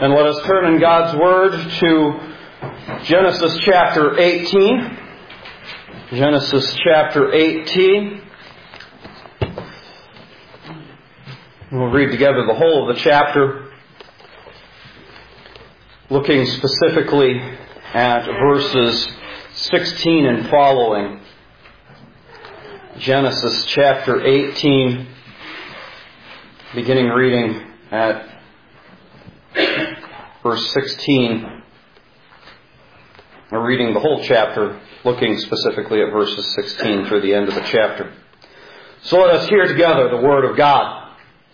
And let us turn in God's Word to Genesis chapter 18. Genesis chapter 18. We'll read together the whole of the chapter, looking specifically at verses 16 and following. Genesis chapter 18, beginning reading at verse 16. We're reading the whole chapter, looking specifically at verses 16 through the end of the chapter. So let us hear together the Word of God.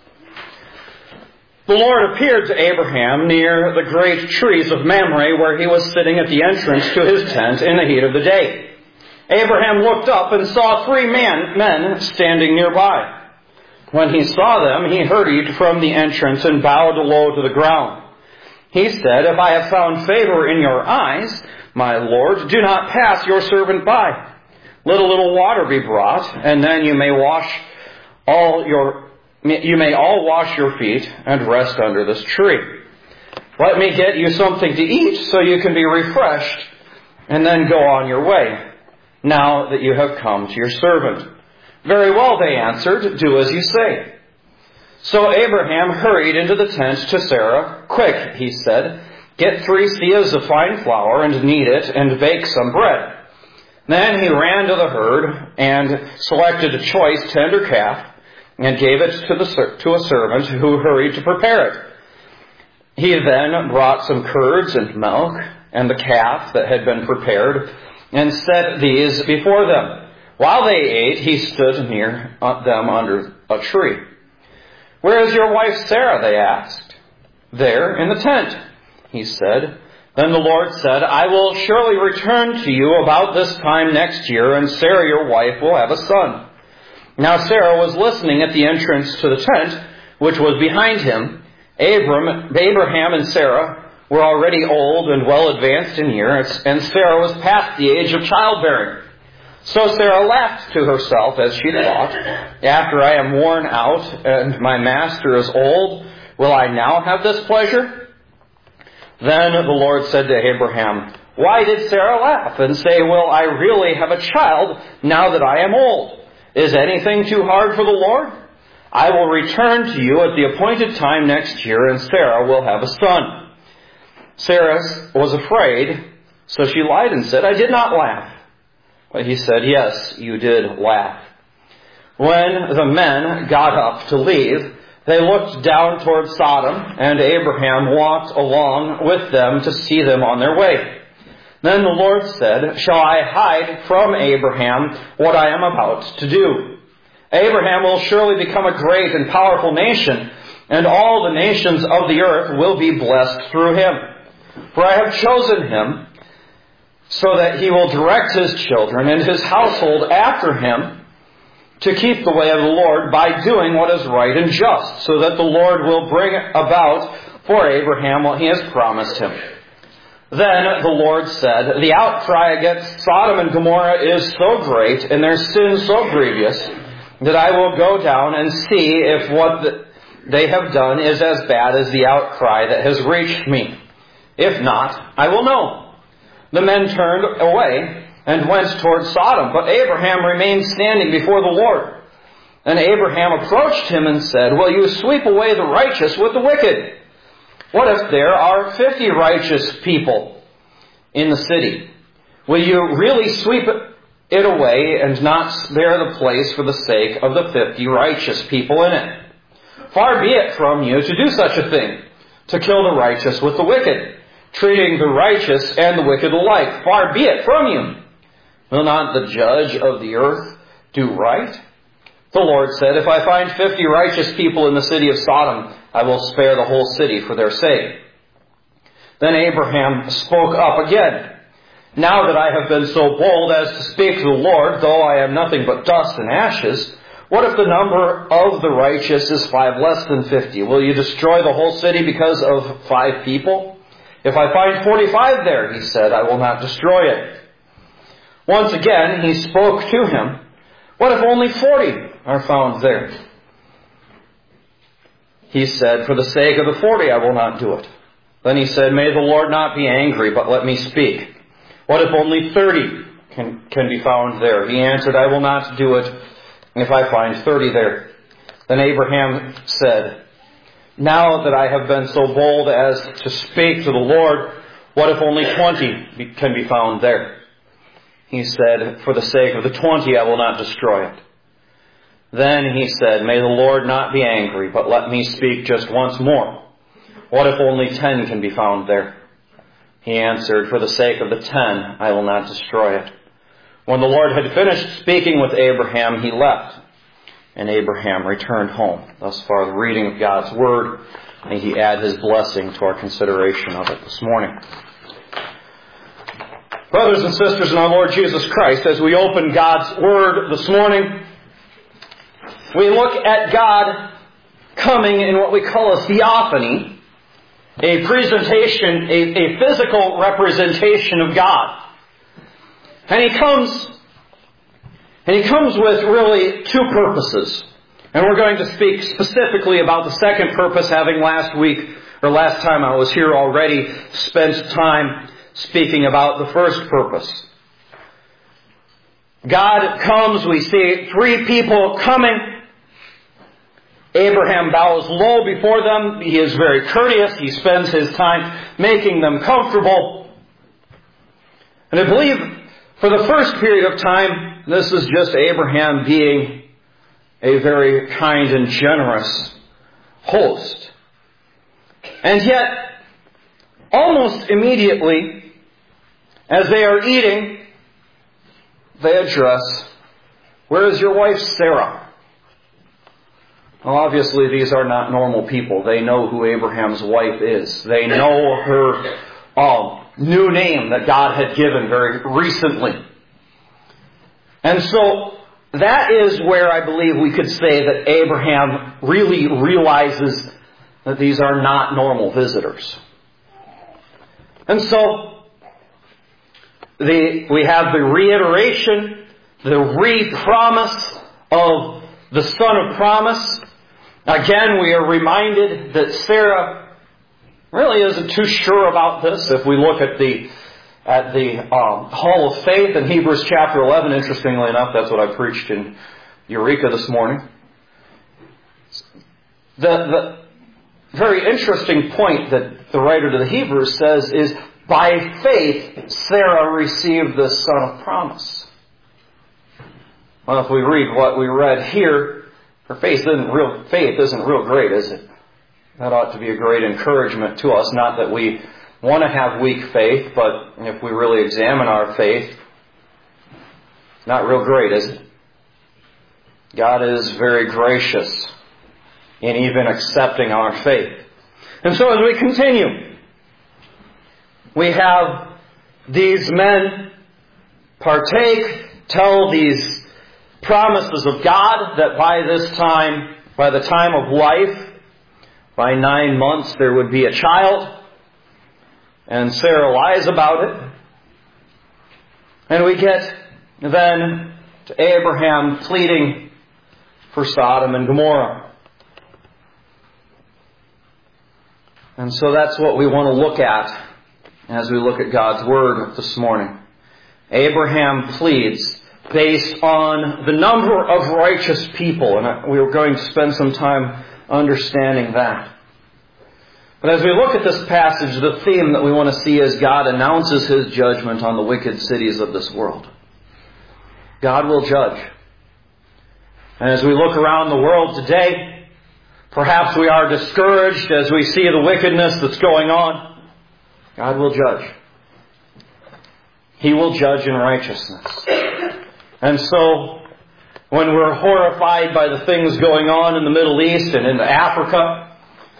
The Lord appeared to Abraham near the great trees of Mamre, where he was sitting at the entrance to his tent in the heat of the day. Abraham looked up and saw three men standing nearby. When he saw them, he hurried from the entrance and bowed low to the ground. He said, "If I have found favor in your eyes, my Lord, do not pass your servant by. Let a little water be brought, and then you may all wash your feet and rest under this tree. Let me get you something to eat so you can be refreshed, and then go on your way, now that you have come to your servant." "Very well," they answered, "do as you say." So Abraham hurried into the tent to Sarah. "Quick," he said, "get 3 seahs of fine flour and knead it and bake some bread." Then he ran to the herd and selected a choice tender calf and gave it to a servant who hurried to prepare it. He then brought some curds and milk and the calf that had been prepared and set these before them. While they ate, he stood near them under a tree. "Where is your wife Sarah?" they asked. "There, in the tent," he said. Then the Lord said, "I will surely return to you about this time next year, and Sarah your wife will have a son." Now Sarah was listening at the entrance to the tent, which was behind him. Abraham and Sarah were already old and well advanced in years, and Sarah was past the age of childbearing. So Sarah laughed to herself as she thought, "After I am worn out and my master is old, will I now have this pleasure?" Then the Lord said to Abraham, "Why did Sarah laugh and say, 'Will I really have a child now that I am old?' Is anything too hard for the Lord? I will return to you at the appointed time next year, and Sarah will have a son." Sarah was afraid, so she lied and said, "I did not laugh." But he said, "Yes, you did laugh." When the men got up to leave, they looked down toward Sodom, and Abraham walked along with them to see them on their way. Then the Lord said, "Shall I hide from Abraham what I am about to do? Abraham will surely become a great and powerful nation, and all the nations of the earth will be blessed through him. For I have chosen him so that he will direct his children and his household after him to keep the way of the Lord by doing what is right and just, so that the Lord will bring about for Abraham what he has promised him." Then the Lord said, "The outcry against Sodom and Gomorrah is so great, and their sin so grievous, that I will go down and see if what they have done is as bad as the outcry that has reached me. If not, I will know." The men turned away and went toward Sodom, but Abraham remained standing before the Lord. And Abraham approached him and said, "Will you sweep away the righteous with the wicked? What if there are 50 righteous people in the city? Will you really sweep it away and not spare the place for the sake of the 50 righteous people in it? Far be it from you to do such a thing, to kill the righteous with the wicked, treating the righteous and the wicked alike. Far be it from you. Will not the judge of the earth do right?" The Lord said, "If I find 50 righteous people in the city of Sodom, I will spare the whole city for their sake." Then Abraham spoke up again. "Now that I have been so bold as to speak to the Lord, though I am nothing but dust and ashes, what if the number of the righteous is 5 less than 50? Will you destroy the whole city because of 5 people? If I find 45 there," he said, "I will not destroy it." Once again he spoke to him, "What if only 40 are found there?" He said, "For the sake of the 40 I will not do it." Then he said, "May the Lord not be angry, but let me speak. What if only 30 can be found there?" He answered, "I will not do it if I find 30 there." Then Abraham said, "Now that I have been so bold as to speak to the Lord, what if only 20 can be found there?" He said, "For the sake of the 20, I will not destroy it." Then he said, "May the Lord not be angry, but let me speak just once more. What if only 10 can be found there?" He answered, "For the sake of the 10, I will not destroy it." When the Lord had finished speaking with Abraham, he left, and Abraham returned home. Thus far, the reading of God's Word. May He add His blessing to our consideration of it this morning. Brothers and sisters in our Lord Jesus Christ, as we open God's Word this morning, we look at God coming in what we call a theophany, a presentation, a physical representation of God. And He comes with really two purposes. And we're going to speak specifically about the second purpose, having last time I was here already spent time speaking about the first purpose. God comes, we see 3 people coming. Abraham bows low before them. He is very courteous. He spends his time making them comfortable. And I believe for the first period of time, this is just Abraham being a very kind and generous host. And yet, almost immediately, as they are eating, they address, "Where is your wife Sarah?" Well, obviously these are not normal people. They know who Abraham's wife is. They know her new name that God had given very recently. And so that is where I believe we could say that Abraham really realizes that these are not normal visitors. And so we have the reiteration, the re-promise of the son of promise. Again, we are reminded that Sarah really isn't too sure about this. If we look at the Hall of Faith in Hebrews chapter 11, interestingly enough, that's what I preached in Eureka this morning. The very interesting point that the writer to the Hebrews says is, by faith, Sarah received the son of promise. Well, if we read what we read here, her faith isn't real great, is it? That ought to be a great encouragement to us. Not that we want to have weak faith, but if we really examine our faith, it's not real great, is it? God is very gracious in even accepting our faith. And so as we continue, we have these men partake, tell these promises of God that by the time of life, by 9 months there would be a child. And Sarah lies about it. And we get then to Abraham pleading for Sodom and Gomorrah. And so that's what we want to look at as we look at God's Word this morning. Abraham pleads based on the number of righteous people. And we are going to spend some time understanding that. But as we look at this passage, the theme that we want to see is God announces His judgment on the wicked cities of this world. God will judge. And as we look around the world today, perhaps we are discouraged as we see the wickedness that's going on. God will judge. He will judge in righteousness. And so, when we're horrified by the things going on in the Middle East and in Africa,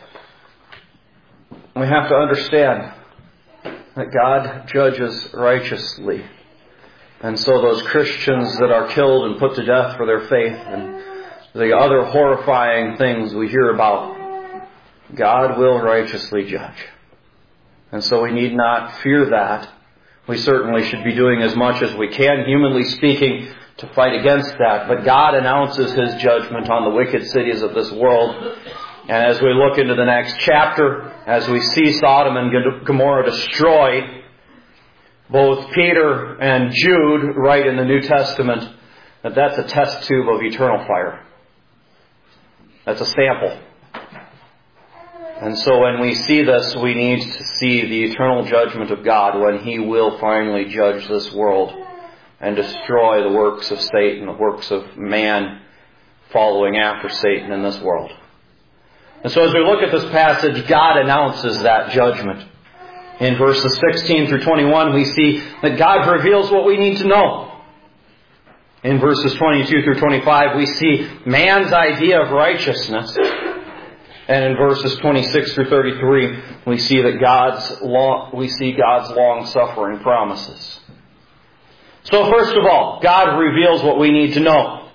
we have to understand that God judges righteously. And so those Christians that are killed and put to death for their faith and the other horrifying things we hear about, God will righteously judge. And so we need not fear that. We certainly should be doing as much as we can, humanly speaking, to fight against that. But God announces His judgment on the wicked cities of this world. And as we look into the next chapter, as we see Sodom and Gomorrah destroyed, both Peter and Jude write in the New Testament that that's a test tube of eternal fire. That's a sample. And so when we see this, we need to see the eternal judgment of God when He will finally judge this world and destroy the works of Satan, the works of man following after Satan in this world. And so as we look at this passage, God announces that judgment. In verses 16 through 21, we see that God reveals what we need to know. In verses 22 through 25, we see man's idea of righteousness. And in verses 26 through 33, we see that God's long-suffering promises. So first of all, God reveals what we need to know.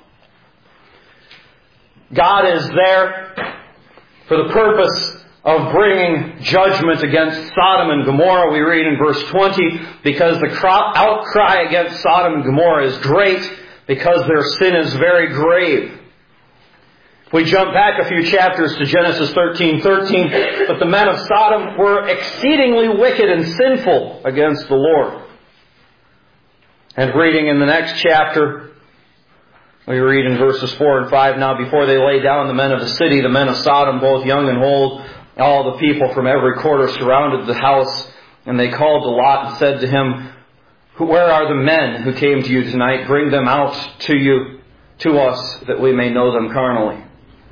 God is there for the purpose of bringing judgment against Sodom and Gomorrah. We read in verse 20, because the outcry against Sodom and Gomorrah is great, because their sin is very grave. We jump back a few chapters to Genesis 13:13, but the men of Sodom were exceedingly wicked and sinful against the Lord. And reading in the next chapter, we read in verses 4 and 5, now before they lay down the men of the city, the men of Sodom, both young and old, all the people from every quarter surrounded the house, and they called to Lot and said to him, where are the men who came to you tonight? Bring them out to us, that we may know them carnally.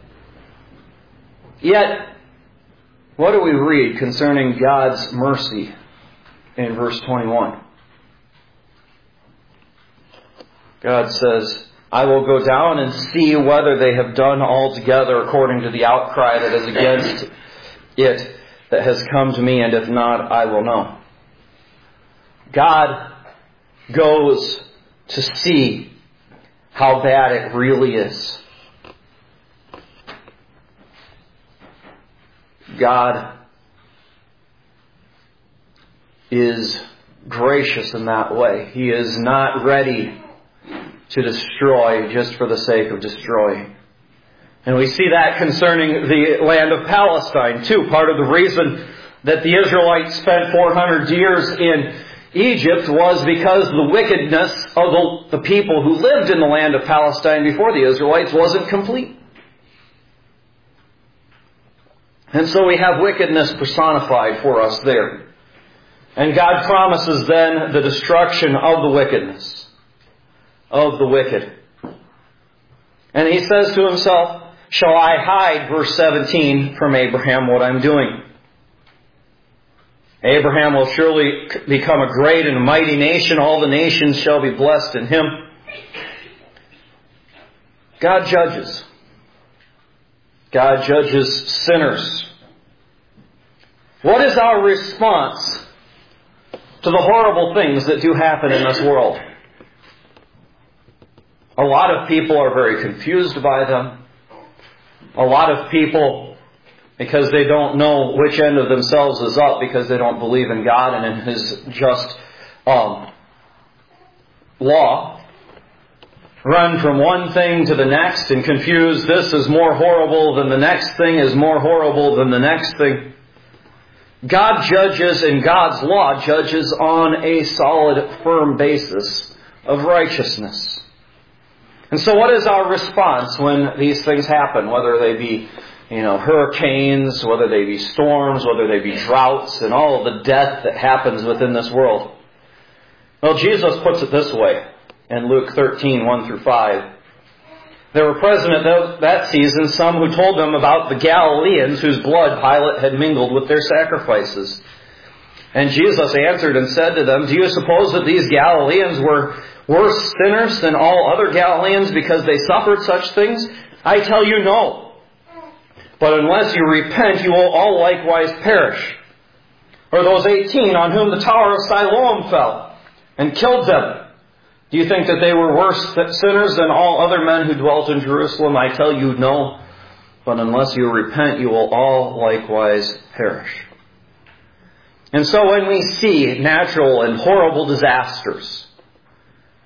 Yet, what do we read concerning God's mercy in verse 21? God says, I will go down and see whether they have done altogether according to the outcry that is against it that has come to me, and if not, I will know. God goes to see how bad it really is. God is gracious in that way. He is not ready to destroy just for the sake of destroying. And we see that concerning the land of Palestine too. Part of the reason that the Israelites spent 400 years in Egypt was because the wickedness of the people who lived in the land of Palestine before the Israelites wasn't complete. And so we have wickedness personified for us there. And God promises then the destruction of the wickedness, of the wicked. And He says to Himself, shall I hide, verse 17, from Abraham what I'm doing? Abraham will surely become a great and mighty nation. All the nations shall be blessed in him. God judges. God judges sinners. What is our response to the horrible things that do happen in this world? A lot of people are very confused by them. A lot of people, because they don't know which end of themselves is up, because they don't believe in God and in His just law, run from one thing to the next and confuse this is more horrible than the next thing is more horrible than the next thing. God judges, and God's law judges on a solid, firm basis of righteousness. And so what is our response when these things happen, whether they be hurricanes, whether they be storms, whether they be droughts, and all of the death that happens within this world? Well, Jesus puts it this way in Luke 13, 1 through 5. There were present at that season some who told them about the Galileans whose blood Pilate had mingled with their sacrifices. And Jesus answered and said to them, do you suppose that these Galileans were worse sinners than all other Galileans because they suffered such things? I tell you, no. But unless you repent, you will all likewise perish. Or those 18 on whom the tower of Siloam fell and killed them. Do you think that they were worse sinners than all other men who dwelt in Jerusalem? I tell you, no. But unless you repent, you will all likewise perish. And so when we see natural and horrible disasters,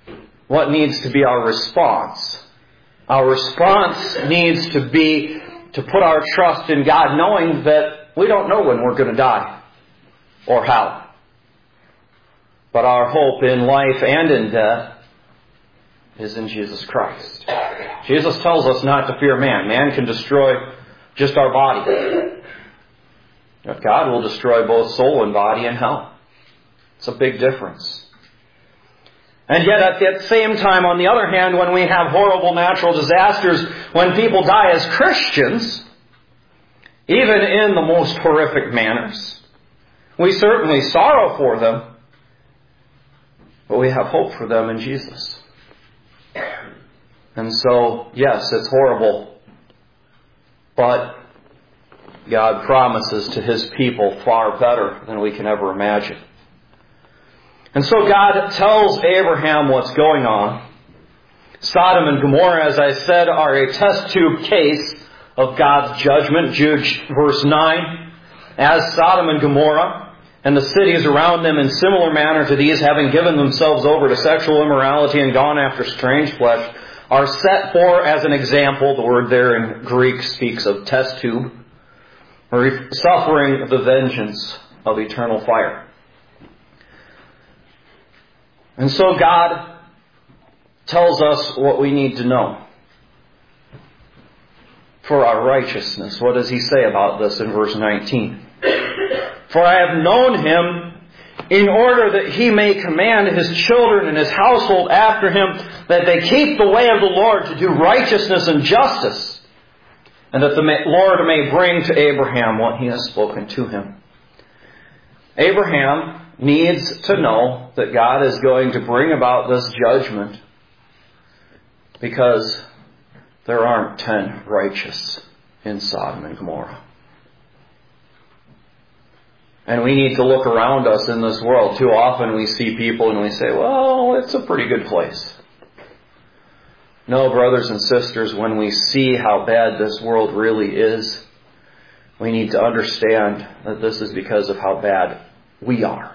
what needs to be our response? Our response needs to be to put our trust in God, knowing that we don't know when we're going to die or how. But our hope in life and in death is in Jesus Christ. Jesus tells us not to fear man. Man can destroy just our body. But God will destroy both soul and body in hell. It's a big difference. And yet at the same time, on the other hand, when we have horrible natural disasters, when people die as Christians, even in the most horrific manners, we certainly sorrow for them, but we have hope for them in Jesus. And so, yes, it's horrible, but God promises to His people far better than we can ever imagine. And so God tells Abraham what's going on. Sodom and Gomorrah, as I said, are a test tube case of God's judgment. Jude verse 9. As Sodom and Gomorrah and the cities around them in similar manner to these, having given themselves over to sexual immorality and gone after strange flesh, are set for as an example. The word there in Greek speaks of test tube, or suffering the vengeance of eternal fire. And so God tells us what we need to know for our righteousness. What does He say about this in verse 19? For I have known Him in order that He may command His children and His household after Him, that they keep the way of the Lord to do righteousness and justice, and that the Lord may bring to Abraham what He has spoken to him. Abraham needs to know that God is going to bring about this judgment because there aren't 10 righteous in Sodom and Gomorrah. And we need to look around us in this world. Too often we see people and we say, well, it's a pretty good place. No, brothers and sisters, when we see how bad this world really is, we need to understand that this is because of how bad we are.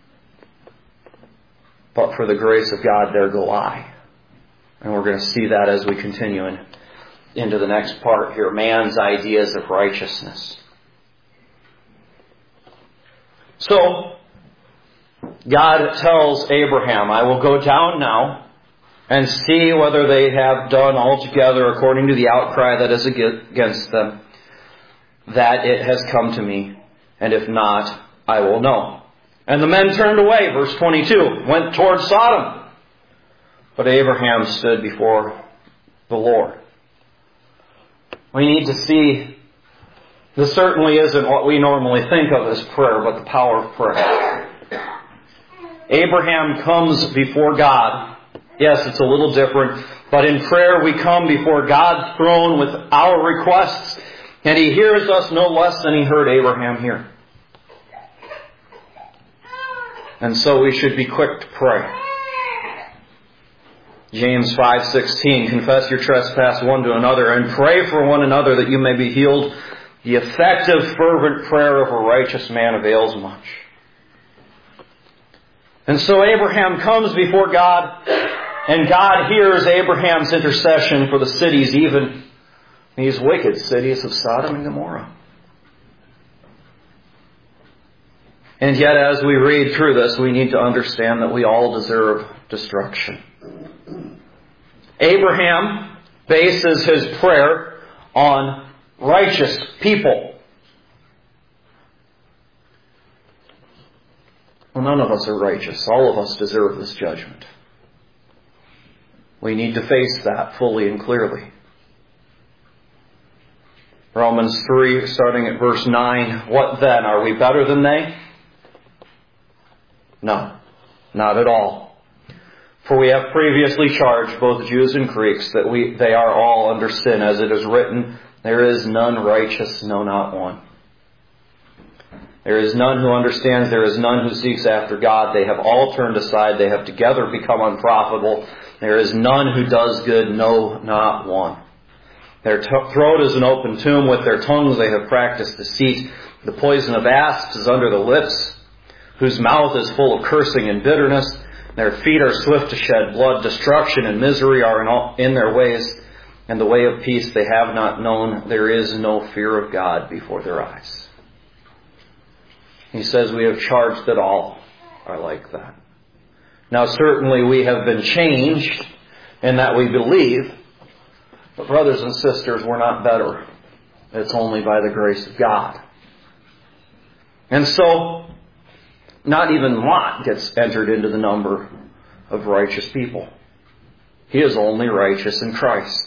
But for the grace of God, there go I. And we're going to see that as we continue into the next part here. Man's ideas of righteousness. So, God tells Abraham, I will go down now and see whether they have done altogether according to the outcry that is against them, that it has come to me. And if not, I will know. And the men turned away, verse 22, went toward Sodom. But Abraham stood before the Lord. We need to see, this certainly isn't what we normally think of as prayer, but the power of prayer. Abraham comes before God. Yes, it's a little different, but in prayer we come before God's throne with our requests, and He hears us no less than He heard Abraham hear. And so we should be quick to pray. James 5:16, confess your trespass one to another and pray for one another that you may be healed. The effective, fervent prayer of a righteous man avails much. And so Abraham comes before God, and God hears Abraham's intercession for the cities, even these wicked cities of Sodom and Gomorrah. And yet, as we read through this, we need to understand that we all deserve destruction. Abraham bases his prayer on righteous people. Well, none of us are righteous. All of us deserve this judgment. We need to face that fully and clearly. Romans 3, starting at verse 9, what then? Are we better than they? No, not at all. For we have previously charged both Jews and Greeks that they are all under sin, as it is written, there is none righteous, no, not one. There is none who understands, there is none who seeks after God. They have all turned aside, they have together become unprofitable. There is none who does good, no, not one. Their throat is an open tomb, with their tongues they have practiced deceit. The poison of asps is under the lips, whose mouth is full of cursing and bitterness. Their feet are swift to shed blood. Destruction and misery are in their ways. and the way of peace they have not known. There is no fear of God before their eyes. He says we have charged that all are like that. Now certainly we have been changed in that we believe, but brothers and sisters, we're not better. It's only by the grace of God. And so, not even Lot gets entered into the number of righteous people. He is only righteous in Christ.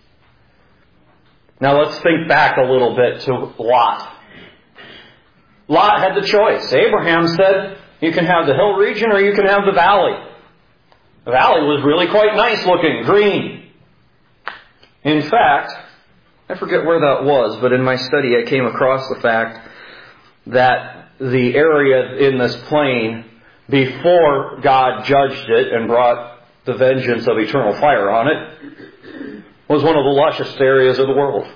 Now let's think back a little bit to Lot. Lot had the choice. Abraham said, you can have the hill region or you can have the valley. The valley was really quite nice looking, green. In fact, I forget where that was, but in my study I came across the fact that the area in this plain, before God judged it and brought the vengeance of eternal fire on it, was one of the lushest areas of the world.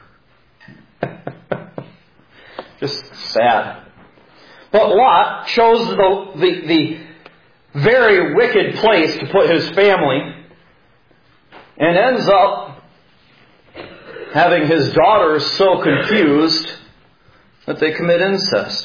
Just sad. But Lot chose the very wicked place to put his family, and ends up having his daughters so confused that they commit incest.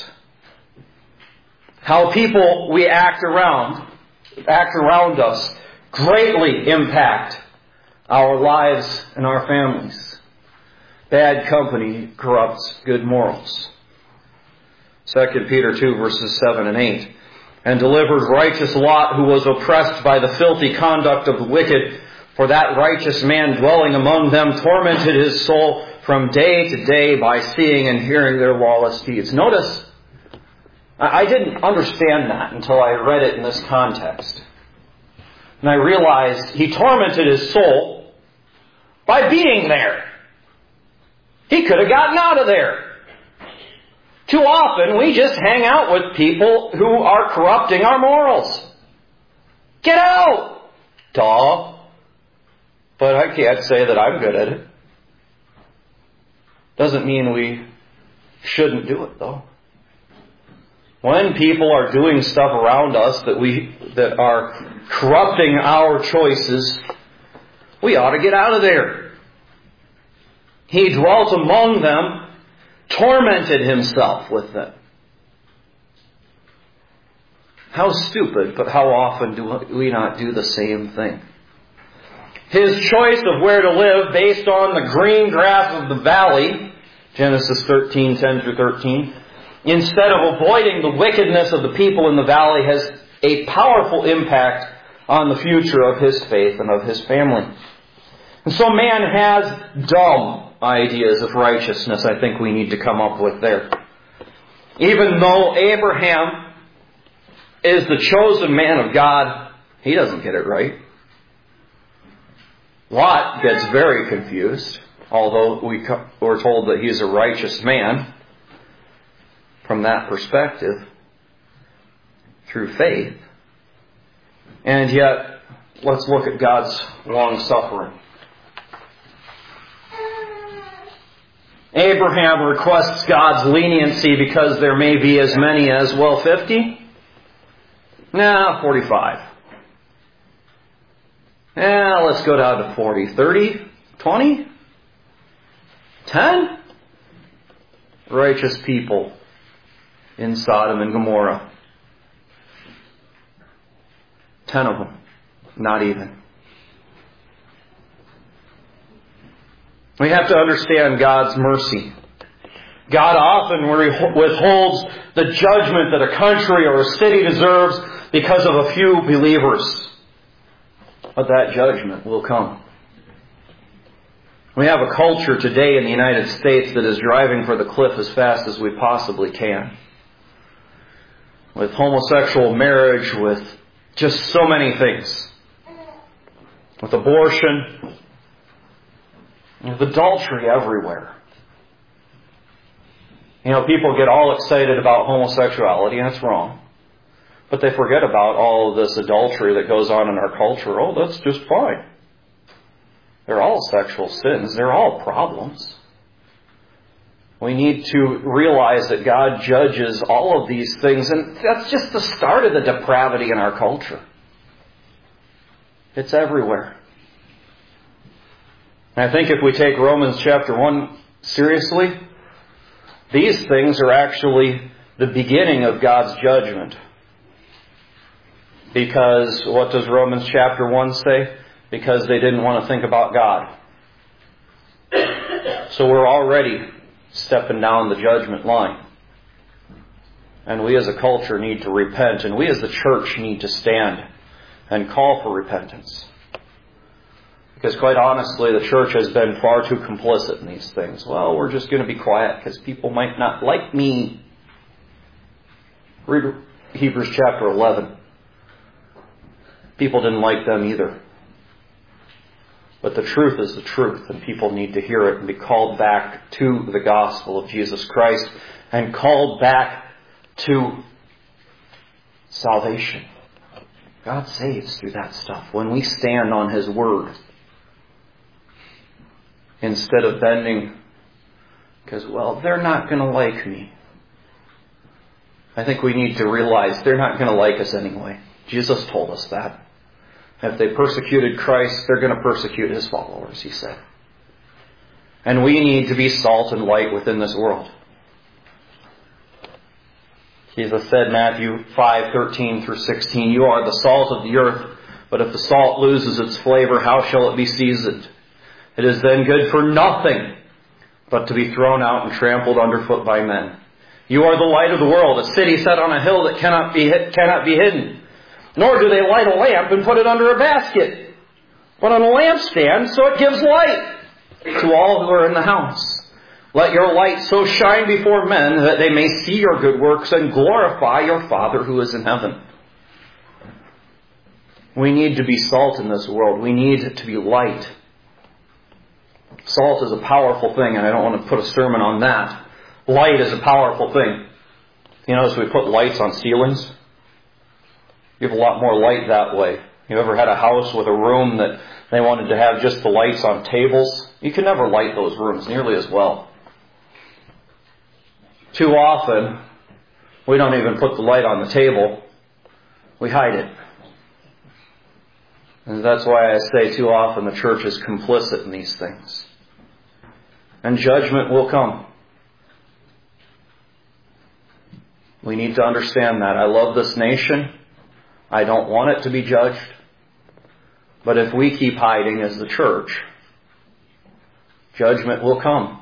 How people we act around us greatly impact our lives and our families. Bad company corrupts good morals. 2 Peter 2 verses 7 and 8. And delivered righteous Lot, who was oppressed by the filthy conduct of the wicked, for that righteous man dwelling among them tormented his soul from day to day by seeing and hearing their lawless deeds. Notice, I didn't understand that until I read it in this context. And I realized he tormented his soul by being there. He could have gotten out of there. Too often we just hang out with people who are corrupting our morals. Get out! Duh. But I can't say that I'm good at it. Doesn't mean we shouldn't do it, though. When people are doing stuff around us that are corrupting our choices, we ought to get out of there. He dwelt among them, tormented himself with them. How stupid, but how often do we not do the same thing? His choice of where to live based on the green grass of the valley, Genesis 13:10 through 13, instead of avoiding the wickedness of the people in the valley, has a powerful impact on the future of his faith and of his family. And so man has dumb ideas of righteousness, I think we need to come up with there. Even though Abraham is the chosen man of God, he doesn't get it right. Lot gets very confused, although we're told that he's a righteous man from that perspective through faith. And yet, let's look at God's long suffering. Abraham requests God's leniency because there may be as many as, 50? 45. Let's go down to 40. 30? 20? 10? Righteous people in Sodom and Gomorrah. 10 of them. Not even. We have to understand God's mercy. God often withholds the judgment that a country or a city deserves because of a few believers. But that judgment will come. We have a culture today in the United States that is driving for the cliff as fast as we possibly can. With homosexual marriage, with just so many things. With abortion. With adultery everywhere. People get all excited about homosexuality, and it's wrong. But they forget about all of this adultery that goes on in our culture. Oh, that's just fine. They're all sexual sins. They're all problems. We need to realize that God judges all of these things, and that's just the start of the depravity in our culture. It's everywhere. And I think if we take Romans chapter 1 seriously, these things are actually the beginning of God's judgment. Because what does Romans chapter 1 say? Because they didn't want to think about God. So we're already stepping down the judgment line. And we as a culture need to repent, and we as the church need to stand and call for repentance. Because quite honestly, the church has been far too complicit in these things. Well, we're just going to be quiet because people might not like me. Read Hebrews chapter 11. People didn't like them either. But the truth is the truth, and people need to hear it and be called back to the gospel of Jesus Christ and called back to salvation. God saves through that stuff when we stand on His Word instead of bending because, well, they're not going to like me. I think we need to realize they're not going to like us anyway. Jesus told us that. If they persecuted Christ, they're going to persecute His followers, He said. And we need to be salt and light within this world. Jesus said in Matthew 5:13 through 16, "You are the salt of the earth, but if the salt loses its flavor, how shall it be seasoned? It is then good for nothing but to be thrown out and trampled underfoot by men. You are the light of the world, a city set on a hill that cannot be hidden. Nor do they light a lamp and put it under a basket, but on a lampstand, so it gives light to all who are in the house. Let your light so shine before men that they may see your good works and glorify your Father who is in heaven." We need to be salt in this world. We need to be light. Salt is a powerful thing, and I don't want to put a sermon on that. Light is a powerful thing. You notice we put lights on ceilings? You have a lot more light that way. You ever had a house with a room that they wanted to have just the lights on tables? You can never light those rooms nearly as well. Too often, we don't even put the light on the table. We hide it. And that's why I say too often the church is complicit in these things. And judgment will come. We need to understand that. I love this nation. I don't want it to be judged. But if we keep hiding as the church, judgment will come.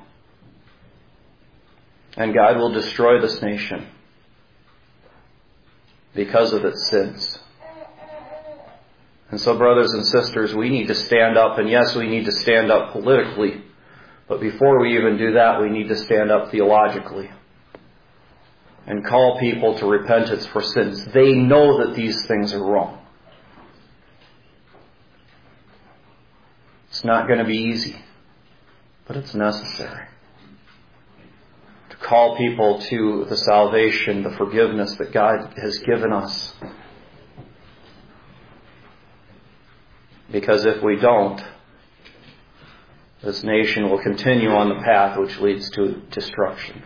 And God will destroy this nation because of its sins. And so, brothers and sisters, we need to stand up. And yes, we need to stand up politically. But before we even do that, we need to stand up theologically and call people to repentance for sins. They know that these things are wrong. It's not going to be easy, but it's necessary to call people to the salvation, the forgiveness that God has given us. Because if we don't, this nation will continue on the path which leads to destruction.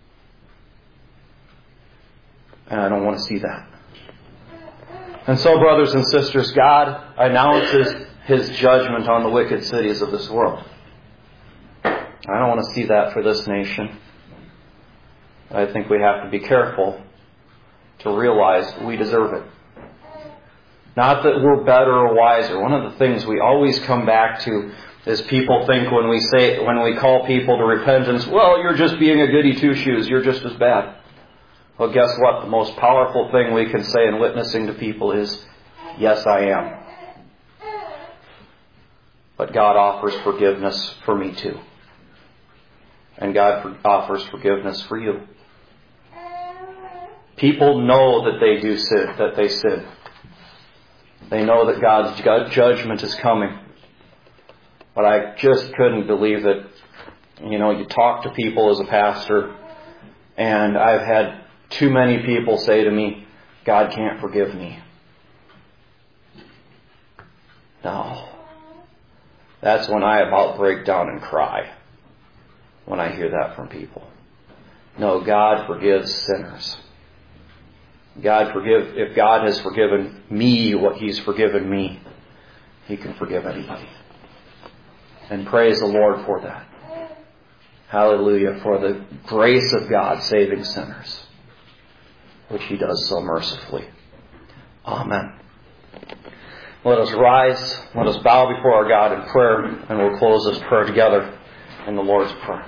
And I don't want to see that. And so, brothers and sisters, God announces His judgment on the wicked cities of this world. I don't want to see that for this nation. I think we have to be careful to realize we deserve it. Not that we're better or wiser. One of the things we always come back to is people think when we call people to repentance, well, you're just being a goody two-shoes. You're just as bad. Well, guess what? The most powerful thing we can say in witnessing to people is, yes, I am. But God offers forgiveness for me too. And God offers forgiveness for you. People know that they do sin, that they sin. They know that God's judgment is coming. But I just couldn't believe that, you talk to people as a pastor, and I've had too many people say to me, God can't forgive me. No. That's when I about break down and cry when I hear that from people. No, God forgives sinners. If God has forgiven me what He's forgiven me, He can forgive anybody. And praise the Lord for that. Hallelujah, for the grace of God saving sinners, which He does so mercifully. Amen. Let us rise, let us bow before our God in prayer, and we'll close this prayer together in the Lord's Prayer.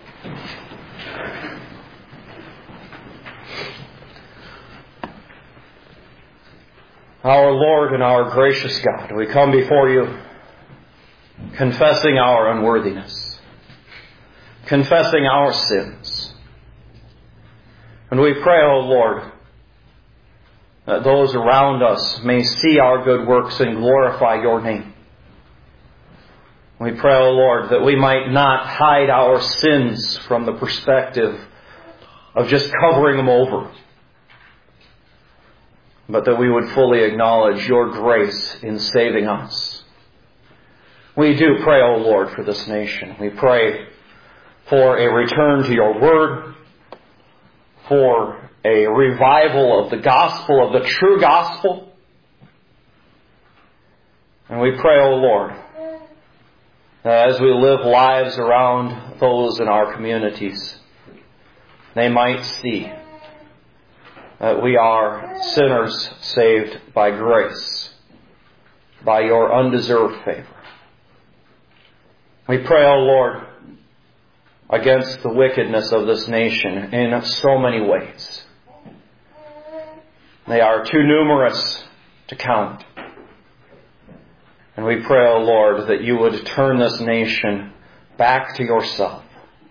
Our Lord and our gracious God, we come before You confessing our unworthiness, confessing our sins. And we pray, O Lord, that those around us may see our good works and glorify Your name. We pray, O Lord, that we might not hide our sins from the perspective of just covering them over, but that we would fully acknowledge Your grace in saving us. We do pray, O Lord, for this nation. We pray for a return to Your word, for a revival of the gospel, of the true gospel. And we pray, O Lord, that as we live lives around those in our communities, they might see that we are sinners saved by grace, by Your undeserved favor. We pray, O Lord, against the wickedness of this nation in so many ways. They are too numerous to count. And we pray, O Lord, that You would turn this nation back to Yourself,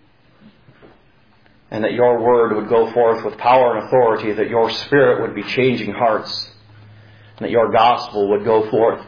and that Your word would go forth with power and authority, that Your Spirit would be changing hearts, and that Your gospel would go forth,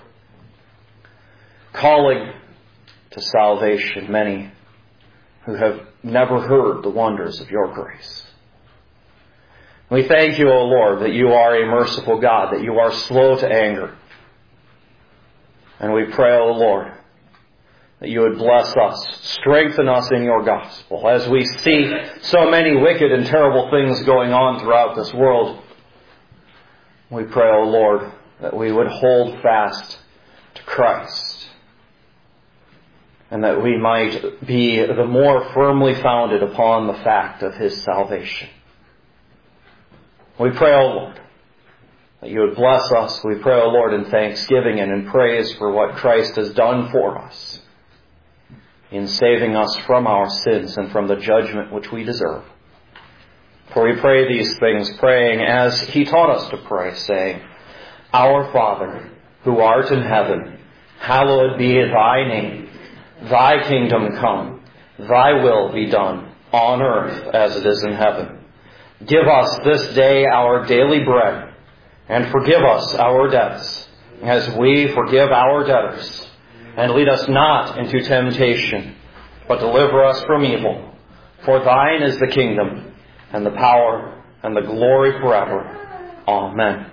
calling to salvation many who have never heard the wonders of Your grace. We thank You, O Lord, that You are a merciful God, that You are slow to anger. And we pray, O Lord, that You would bless us, strengthen us in Your gospel. As we see so many wicked and terrible things going on throughout this world, we pray, O Lord, that we would hold fast to Christ, and that we might be the more firmly founded upon the fact of His salvation. We pray, O Lord, that You would bless us. We pray, O Lord, in thanksgiving and in praise for what Christ has done for us in saving us from our sins and from the judgment which we deserve. For we pray these things, praying as He taught us to pray, saying, Our Father, who art in heaven, hallowed be Thy name. Thy kingdom come, Thy will be done, on earth as it is in heaven. Give us this day our daily bread, and forgive us our debts, as we forgive our debtors. And lead us not into temptation, but deliver us from evil. For Thine is the kingdom, and the power, and the glory forever. Amen.